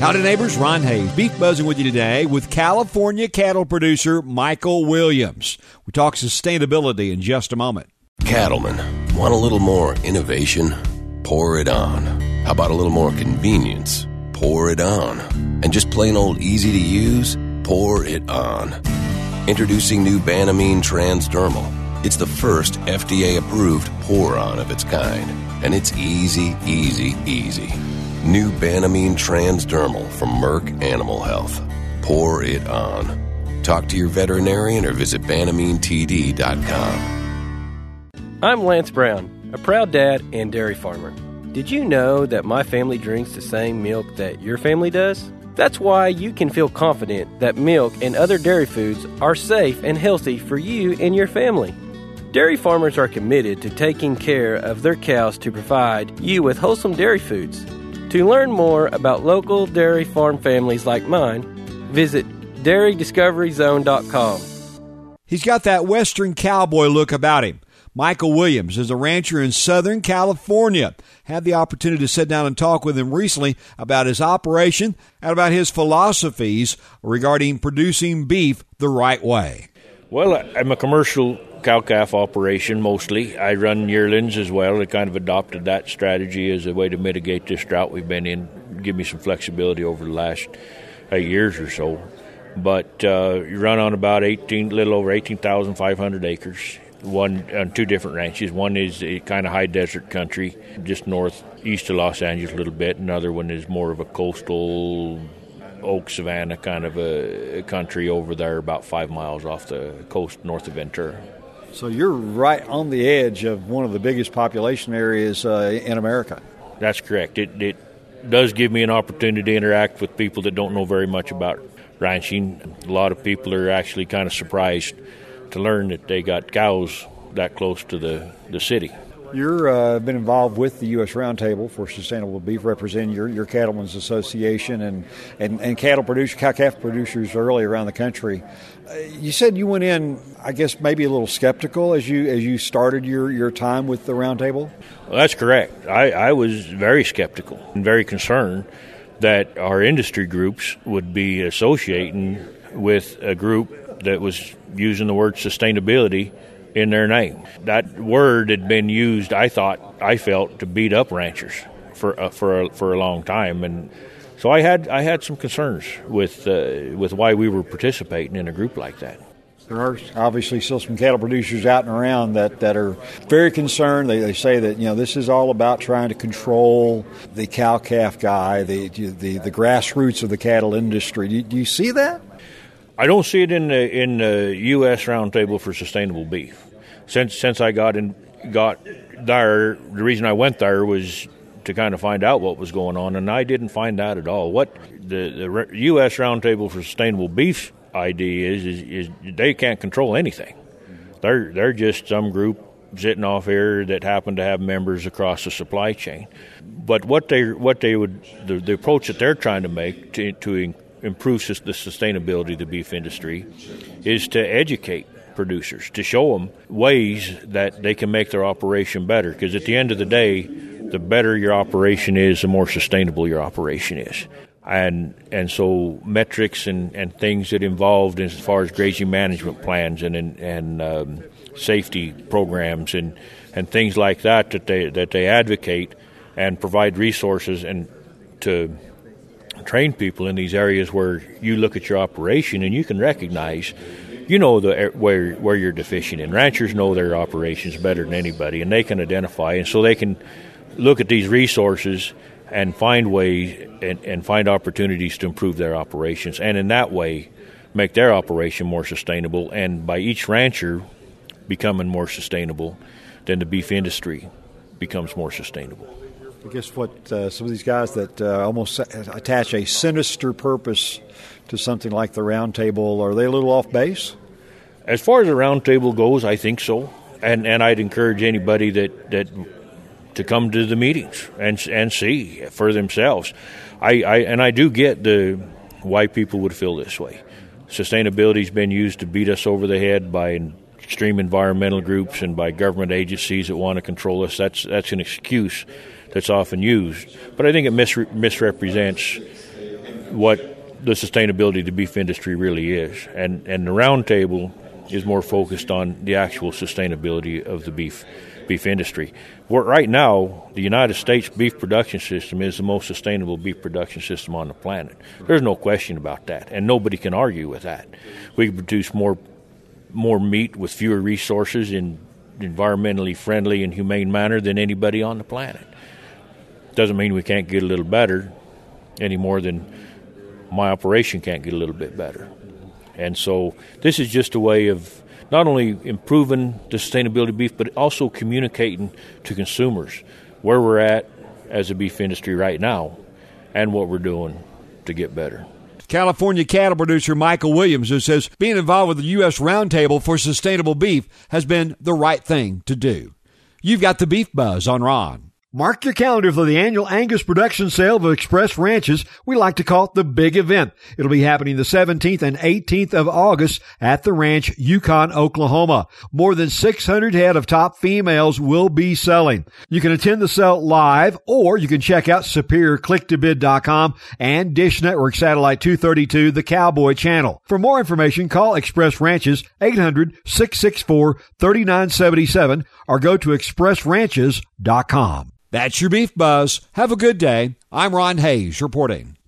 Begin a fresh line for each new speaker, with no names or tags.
Howdy neighbors, Ron Hayes, Beef Buzzing with you today with California cattle producer Michael Williams. We talk sustainability in just a moment.
Cattlemen, want a little more innovation? Pour it on. How about a little more convenience? Pour it on. And just plain old easy to use? Pour it on. Introducing new Banamine Transdermal. It's the first FDA-approved pour-on of its kind. And it's easy, easy, easy. New Banamine Transdermal from Merck Animal Health. Pour it on. Talk to your veterinarian or visit BanameneTD.com.
I'm Lance Brown, a proud dad and dairy farmer. Did you know that my family drinks the same milk that your family does? That's why you can feel confident that milk and other dairy foods are safe and healthy for you and your family. Dairy farmers are committed to taking care of their cows to provide you with wholesome dairy foods. To learn more about local dairy farm families like mine, visit dairydiscoveryzone.com.
He's got that Western cowboy look about him. Michael Williams is a rancher in Southern California. Had the opportunity to sit down and talk with him recently about his operation and about his philosophies regarding producing beef the right way.
Well, I'm a commercial cow-calf operation mostly. I run yearlings as well. I kind of adopted that strategy as a way to mitigate this drought we've been in, give me some flexibility over the last 8 years or so. But you run on about little over 18,500 acres. One on two different ranches. One is a kind of high desert country, just northeast of Los Angeles a little bit. Another one is more of a coastal oak savanna kind of a country over there, about 5 miles off the coast north of Ventura.
So you're right on the edge of one of the biggest population areas in America.
That's correct. It does give me an opportunity to interact with people that don't know very much about ranching. A lot of people are actually kind of surprised to learn that they got cows that close to the city.
You've been involved with the U.S. Roundtable for Sustainable Beef, representing your Cattlemen's Association and cattle producers, cow-calf producers early around the country. You said you went in, I guess, maybe a little skeptical as you started your time with the Roundtable?
Well, that's correct. I was very skeptical and very concerned that our industry groups would be associating with a group that was using the word sustainability in their name. That word had been used, I felt, to beat up ranchers for a long time, and so I had some concerns with why we were participating in a group like that.
There are obviously still some cattle producers out and around that are very concerned. They say that this is all about trying to control the cow-calf guy, the grassroots of the cattle industry. Do you see that?
I don't see it in the U.S. Roundtable for Sustainable Beef. Since I got there, the reason I went there was to kind of find out what was going on, and I didn't find that at all. What the U.S. Roundtable for Sustainable Beef idea is they can't control anything. They're just some group sitting off here that happen to have members across the supply chain. But the approach that they're trying to make to improve the sustainability of the beef industry is to educate producers, to show them ways that they can make their operation better. Because at the end of the day, the better your operation is, the more sustainable your operation is. And so metrics and things that involved as far as grazing management plans and safety programs and things like that they advocate and provide resources and to train people in these areas where you look at your operation and you can recognize, where you're deficient in. Ranchers know their operations better than anybody, and they can identify, and so they can look at these resources and find ways and find opportunities to improve their operations, and in that way make their operation more sustainable. And by each rancher becoming more sustainable, then the beef industry becomes more sustainable.
I guess what some of these guys that almost attach a sinister purpose to something like the Roundtable, are they a little off base?
As far as the Roundtable goes, I think so. And I'd encourage anybody that to come to the meetings and see for themselves. I do get why people would feel this way. Sustainability's been used to beat us over the head by extreme environmental groups and by government agencies that want to control us. That's an excuse that's often used. But I think it misrepresents what the sustainability of the beef industry really is. And the roundtable is more focused on the actual sustainability of the beef industry. Right now, the United States beef production system is the most sustainable beef production system on the planet. There's no question about that, and nobody can argue with that. We can produce more meat with fewer resources in environmentally friendly and humane manner than anybody on the planet. Doesn't mean we can't get a little better any more than my operation can't get a little bit better. And so this is just a way of not only improving the sustainability of beef, but also communicating to consumers where we're at as a beef industry right now and what we're doing to get better.
California cattle producer Michael Williams, who says being involved with the U.S. Roundtable for Sustainable Beef has been the right thing to do. You've got the Beef Buzz on Ron. Mark your calendar for the annual Angus production sale of Express Ranches. We like to call it the big event. It'll be happening the 17th and 18th of August at the ranch, Yukon, Oklahoma. More than 600 head of top females will be selling. You can attend the sale live, or you can check out SuperiorClickToBid.com and Dish Network Satellite 232, the Cowboy Channel. For more information, call Express Ranches 800-664-3977 or go to ExpressRanches.com. That's your Beef Buzz. Have a good day. I'm Ron Hayes reporting.